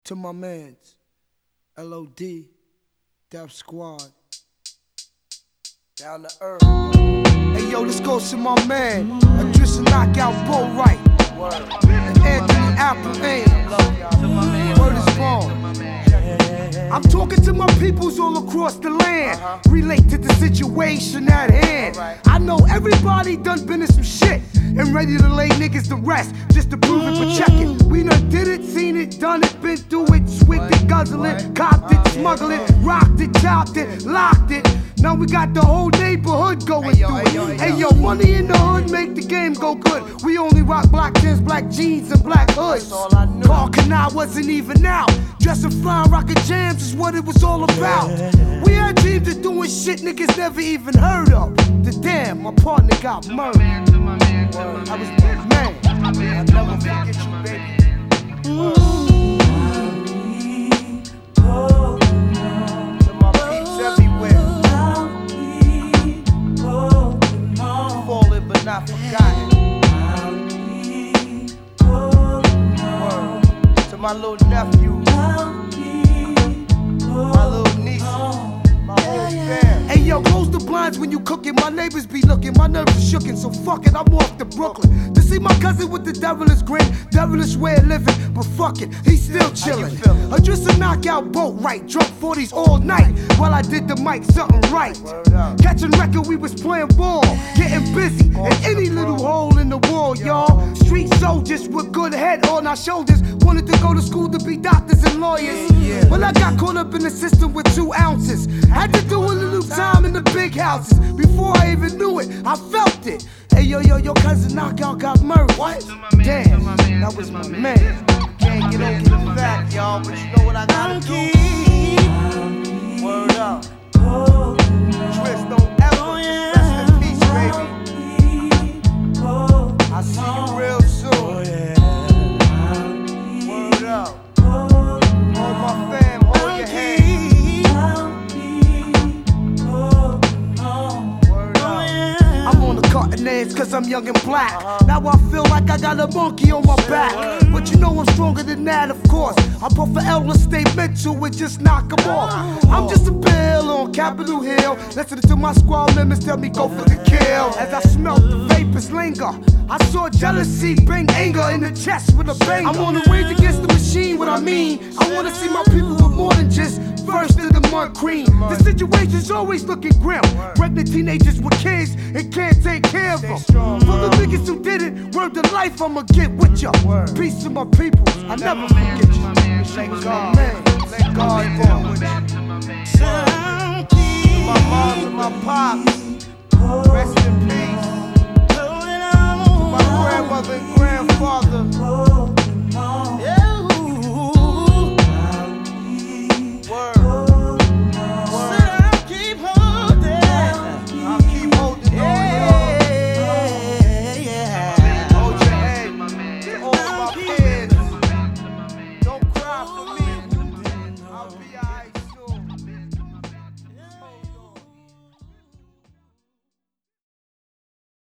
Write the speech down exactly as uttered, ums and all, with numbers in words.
To my mans, L O D, Death Squad, down to earth. Hey yo, this goes to my man, Idris Knockout Bo Right, and Anthony Appleton. Word is born. I'm talking to my peoples all across the land. Uh-huh. Relate to the situation at hand. Right. I know everybody done been in some shit and ready to lay niggas to rest just to prove it, but check it. We done did it, seen it, done it, been through it, swigged it, guzzled it, copped it, smuggled it, rocked it, chopped it, locked it. Now we got the whole neighborhood going through it. Hey yo, money in the hood make the game go good. We only rock black tins, black jeans, and black hoods. Paul Canal wasn't even out. Dressing fly, rockin' jams is what it was all about. We had dreams of doing shit niggas never even heard of. The damn, my partner got murdered. I was big man. I'll never forget you, baby. Mm. To my peeps everywhere. Fallen but not forgotten. Word. To my little nephew. My little niece, my whole fam. Hey yo, close the blinds when you cooking. My neighbors be looking, my nerves are shookin'. So fuck it, I'm off to Brooklyn to see my cousin with the devilish grin, devilish way of living. But fuck it, he's still chillin'. Idris a knockout boat right, drunk forties all night while I did the mic something right. Catching record, we was playing ball, getting busy in any little hole in the wall, y'all. Street soldiers with good head on our shoulders wanted to go to school to be doctors and lawyers. Well, I got caught up in the system with two ounces. Had to do a little time in the big houses. Before I even knew it, I felt it. Hey yo, yo, your cousin Knockout got murdered. What? Damn, that was my man. Can't get over the fact, y'all, but you know what I gotta do. Word up. Tris, don't ever rest in peace, baby. I'll see you real soon. Word up. Hold my fam, hold your hand. Cutting edge cause I'm young and black. Uh-huh. Now I feel like I got a monkey on my back. Uh-huh. But you know I'm stronger than that, of course. I puff for Elmer, stay mental and just knock them off. Uh-huh. I'm just a bill on Capitol Hill, listening to my squad members tell me go for the kill. As I smelt the vapors linger, I saw jealousy bring anger in the chest with a bang. I'm on the rage against the machine, what I mean. I wanna see my people with more than just first in the mud cream. The situation's always looking grim. Pregnant teenagers with kids and can't take care of them. For the niggas who did it, word to life, I'ma get with ya. Peace to my people, I never forget you. Thank God, man. Thank God for with you. My mom and my pops, rest in peace.